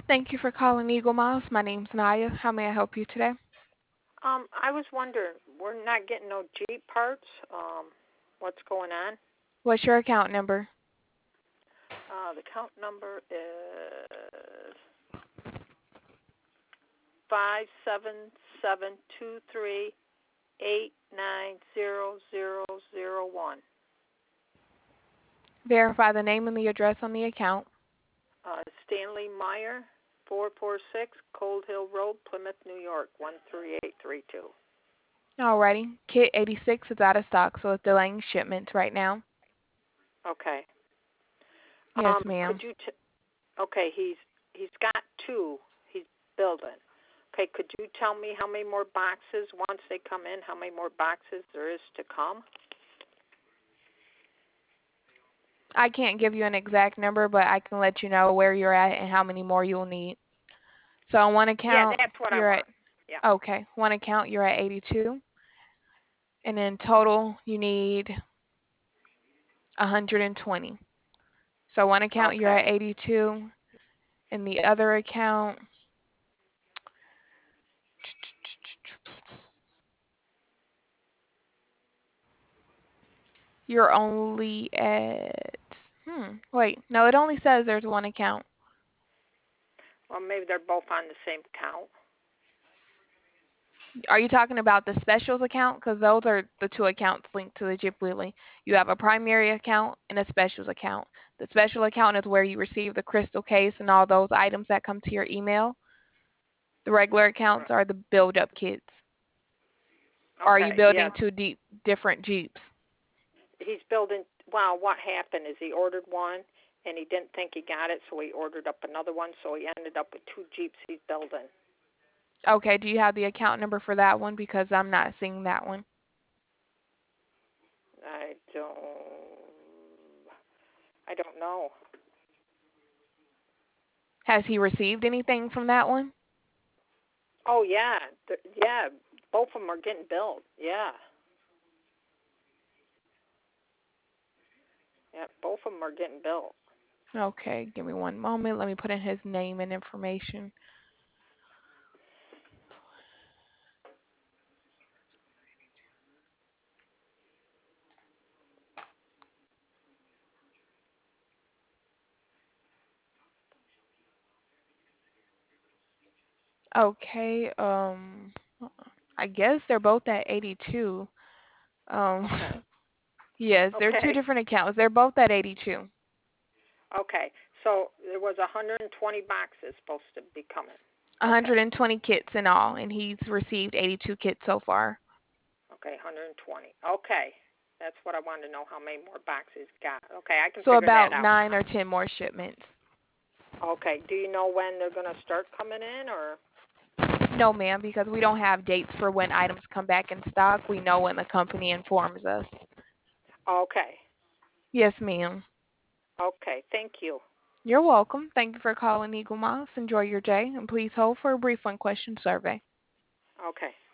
Thank you for calling Eagle Miles. My name's Naya. How may I help you today? I was wondering, we're not getting no Jeep parts. What's going on? What's your account number? The count number is 57723890001. Verify the name and the address on the account. Stanley Meyer, 446 Cold Hill Road, Plymouth, New York, 13832. Alrighty. Kit 86 is out of stock, so it's delaying shipments right now. Okay. Yes, ma'am. Could you? Okay, he's got two. He's building. Okay, could you tell me how many more boxes once they come in? How many more boxes there is to come? I can't give you an exact number, but I can let you know where you're at and how many more you'll need. So on one Yeah, account, that's what I you're at, want. Yeah. okay, one account you're at 82, and in total you need 120. So one account you're at Okay. 82, and the other account, you're only at, wait, no, it only says there's one account. Well, maybe they're both on the same count. Are you talking about the specials account? Because those are the two accounts linked to the Jeep Wheelie. You have a primary account and a specials account. The special account is where you receive the crystal case and all those items that come to your email. The regular accounts are the build-up kits. Or are you Okay. Yeah. building two different Jeeps? He's building. Wow. What happened is he ordered one and he didn't think he got it, so he ordered up another one. So he ended up with two Jeeps he's building. Okay, do you have the account number for that one? Because I'm not seeing that one. I don't. I don't know. Has he received anything from that one? Oh yeah. Yeah. Both of them are getting built. Yeah. Yeah. Both of them are getting built. Okay, give me one moment. Let me put in his name and information. Okay, I guess they're both at 82. Um, Okay. yes, they're two Okay. different accounts. They're both at 82. Okay. So there was 120 boxes supposed to be coming. Okay. 120 kits in all, and he's received 82 kits so far. Okay. 120. Okay. That's what I wanted to know. How many more boxes got? Okay. I can So figure that about out. 9 or 10 more shipments. Okay. Do you know when they're going to start coming in, or? No, ma'am, because we don't have dates for when items come back in stock. We know when the company informs us. Okay. Yes, ma'am. Okay. Thank you. You're welcome. Thank you for calling Eagle Moss. Enjoy your day, and please hold for a brief one-question survey. Okay.